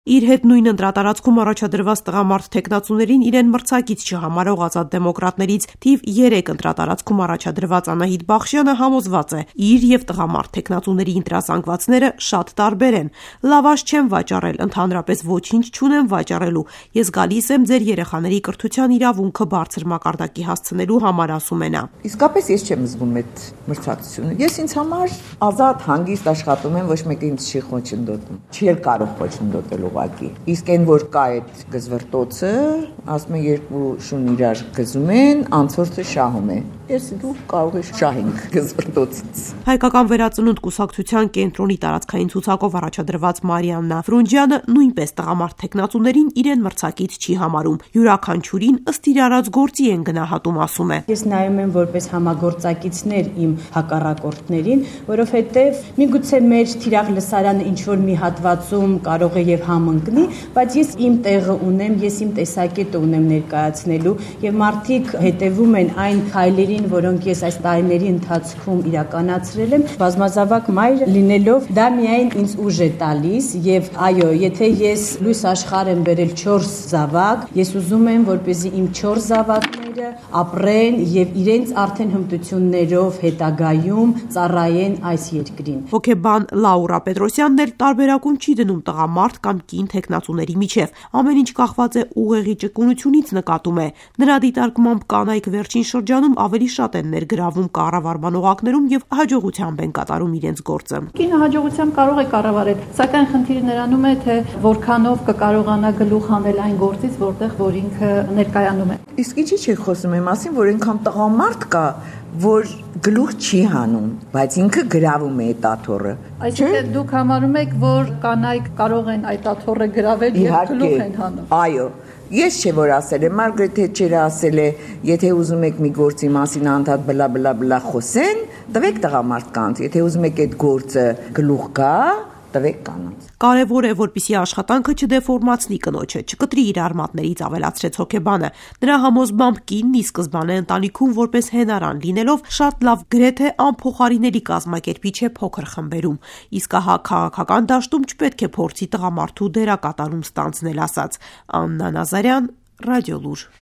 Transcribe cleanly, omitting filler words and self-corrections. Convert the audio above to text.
Իր հետ նույն ընտրատարածքում առաջադրված տղամարդ թեկնածուներին իրեն մրցակից չհամարող Ազատ դեմոկրատներից թիվ 3 ընտրատարածքում առաջադրված Անահիտ Բախշյանը համոզված է, իր և տղամարդ թեկնածուների ընտրազանգվածները շատ տարբեր են։ Լավաշ չեմ վաճառել, ընդհանրապես ոչինչ չունեմ վաճառելու, ես գալիս եմ ձեր երեխաների կրթության իրավունքը բարձր մակարդակի հասցնելու համար, ասում է նա։ Իսկապես ես չեմ զգում այդ մրցակցությունը։ Ես ինձ համար ազատ, հանգիստ աշխատում եմ, ոչ մեկը ինձ չի խոչընդոտում։ Չի կարող խոչընդոտել ուղղակի։ Իսկ այն որ կա այդ գզվրտոցը, ասում են երկու շուն իրար գզում են, անցորդը շահում է։ Ես դու կարող ես շահենք գզվրտոցից։ Հայկական վերածնունդ կուսակցության կենտրոնի տարածքային ցուցակով առաջադրված Մարիաննա Ֆրունջյանը նույնպես տղամարդ թեկնածուներին իրեն մրցակից չի համարում։ Յուրաքանչյուրին ըստ իր արած գործի են գնահատում, ասում է։ Ես նայում եմ որպես համագործակիցներ իմ հակառակորդներին, որովհետև միգուցե մեր թիրախ լսարանը ինչ որ մի հատվածում կարող է եւ համընկնի, բայց ես իմ տեղը ունեմ, ես իմ տեսակետը ունեմ ներկայացնելու եւ մարդիկ հետեւում են այն քայլերին, որոնք ես այս տարիների ընթացքում իրականացրել եմ, բազմազավակ մայր լինելով, դա միայն ինձ ուժ է տալիս եւ այո, եթե ես լույս աշխարհ եմ բերել 4 զավակ, ես ուզում եմ, որպեսզի իմ 4 զավակները ապրեն եւ իրենց արդեն հմտություններով հետագայում ծառայեն այս երկրին։ Հոկեբան Լաուրա Պետրոսյանն էլ տարբերակում չի դնում տղամարդ կամ կին թեկնածուների միջև, ամեն ինչ կախված է ուղեղի ճկունությունից, նկատում է։ Նրա դիտարկմամբ կանայք վերջին շրջանում ավելի շատ են ներգրավում կառավարման օղակներում եւ հաջողությամբ են կատարում իրենց գործը։ Կինը հաջողությամբ կարող է կառավարել, սակայն խնդիրը նրանում է, թե որքանով կկարողանա գլուխ հանել այն գործից, որտեղ որ ինքը ներկայանում է։ Իսկ ինչի՞ չեք խոսում եմ ասին, որ այնքան տղամարդ կա, որ գլուխ չի հանում, բայց ինքը գրավում է այդ աթոռը։ Այսինքն դուք համարում եք, որ կանայք կարող են այդ աթոռը գրավել եւ գլուխ են հանում։ Այո, ես չէ որ ասել եմ, Մարգարետ Թետչերը ասել է, եթե ուզում եք մի գործի մասին անդադ բլա խոսեն, տվեք տղամարդկանց, եթե ուզում եք այդ գործը գլուխ գա, տվեք կանանց։ Կարևոր է, որպեսզի աշխատանքը չդեֆորմացնի կնոջը, չկտրի իր արմատներից, ավելացրեց հոկեբանը։ Նրա համոզմամբ կինն ի սկզբանե ընտանիքում որպես հենարան լինելով շատ լավ գրեթե անփոխարինելի կազմակերպիչ է փոքր խմբերում, իսկ ահա քաղաքական դաշտում չպետք է փորձի տղամարդու դերակատարում ստանձնել, ասաց Աննա Նազարյան, Ռադիոլուր։